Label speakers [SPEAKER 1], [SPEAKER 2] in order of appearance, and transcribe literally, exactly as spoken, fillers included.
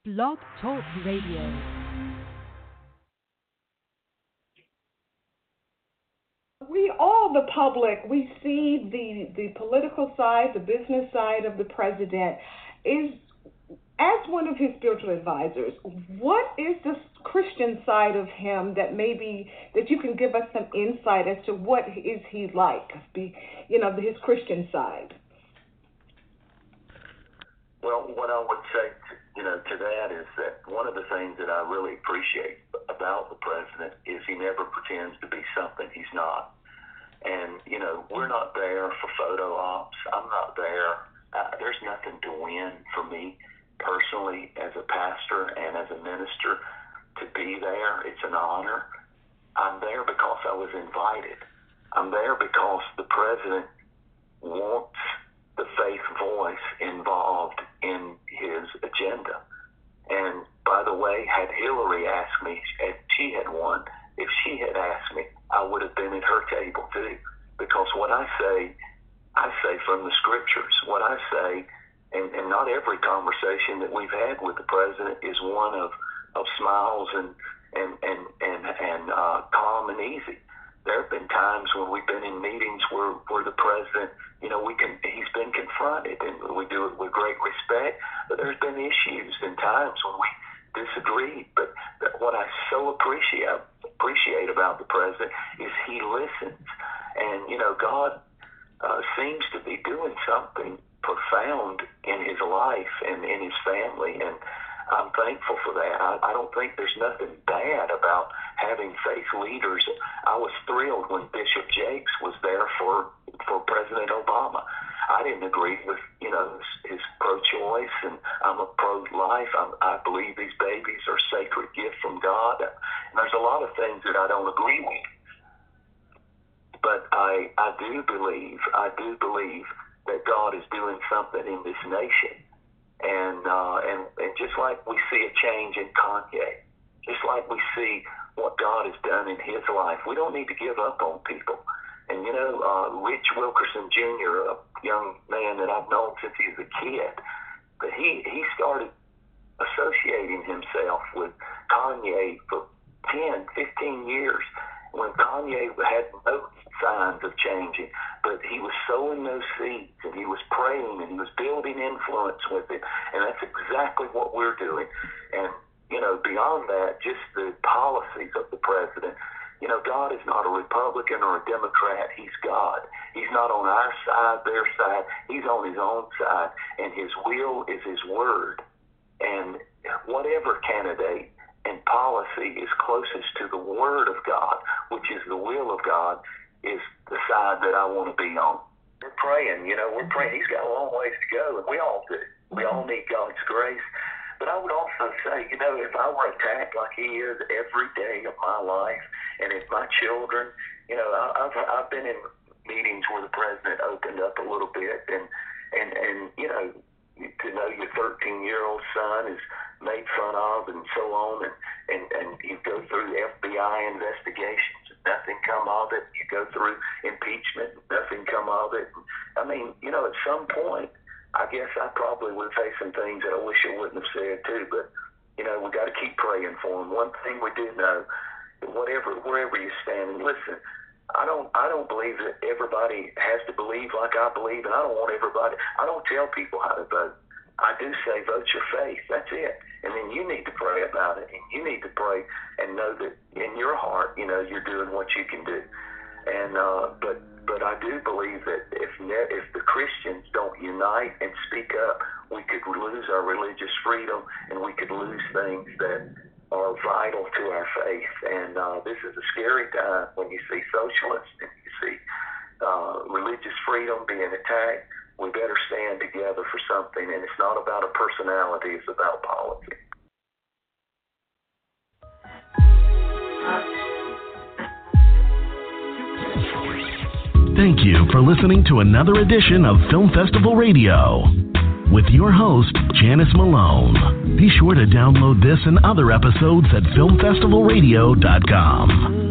[SPEAKER 1] Blog Talk Radio.
[SPEAKER 2] We all, the public, we see the, the political side, the business side of the president. Is, as one of his spiritual advisors, what is the Christian side of him that maybe, that you can give us some insight as to what is he like, the, you know, his Christian side?
[SPEAKER 3] Well, what I would say, to, you know, to that is that one of the things that I really appreciate about the president is he never pretends to be something he's not. And, you know, we're not there for photo ops. I'm not there. Uh, there's nothing to win for me personally as a pastor and as a minister to be there. It's an honor. I'm there because I was invited. I'm there because the president wants the faith voice involved in his agenda. And by the way, had Hillary asked me, if she had won, if she had asked me, I would have been at her table too. Because what I say, I say from the scriptures. What I say, and, and not every conversation that we've had with the president is one of, of smiles and and and and, and uh, calm and easy. There have been times when we've been in meetings where, where the president, you know, we can he's been confronted, and we do it with great respect. But there's been issues and times when we disagreed. But what I so appreciate appreciate about the president is he listens, and you know, God uh, seems to be doing something profound in his life and in his family, and I'm thankful for that. I, I don't think there's nothing bad about having faith leaders. I was thrilled when Bishop Jakes was there for for President Obama. I didn't agree with, you know, his, his pro-choice, and I'm a pro-life. I'm, I believe these babies are a sacred gift from God. And there's a lot of things that I don't agree with. But I, I do believe, I do believe that God is doing something in this nation. And, uh, and and just like we see a change in Kanye, just like we see what God has done in his life, we don't need to give up on people. And, you know, uh, Rich Wilkerson Junior, a young man that I've known since he was a kid, but he, he started associating himself with Kanye for ten, fifteen years when Kanye had no signs of changing. But he was sowing those seeds, and he was praying, and he was building influence with it. And that's exactly what we're doing. And, you know, beyond that, just the policies of the president. You know, God is not a Republican or a Democrat. He's God. He's not on our side, their side. He's on his own side, and his will is his word. And whatever candidate and policy is closest to the word of God, which is the will of God, is the side that I want to be on. We're praying, you know, we're praying. He's got a long ways to go, and we all do. We all need God's grace. But I would also say, you know, if I were attacked like he is every day of my life, and if my children, you know, I, I've I've been in meetings where the president opened up a little bit, and and and you know, to know your thirteen-year-old son is made fun of and so on, and and and you go through F B I investigations, and nothing come of it. You go through impeachment, nothing come of it. I mean, you know, at some point, I guess I probably would say some things that I wish I wouldn't have said too, but, you know, we got to keep praying for him. One thing we do know, whatever, wherever you stand, and listen, I don't, I don't believe that everybody has to believe like I believe, and I don't want everybody, I don't tell people how to vote. I do say vote your faith, that's it. And then you need to pray about it, and you need to pray and know that in your heart, you know, you're doing what you can do. And, uh, but, But I do believe that if if the Christians don't unite and speak up, we could lose our religious freedom, and we could lose things that are vital to our faith. And uh, this is a scary time when you see socialists and you see uh, religious freedom being attacked. We better stand together for something, and it's not about a personality, it's about policy.
[SPEAKER 4] Thank you for listening to another edition of Film Festival Radio with your host, Janice Malone. Be sure to download this and other episodes at film festival radio dot com.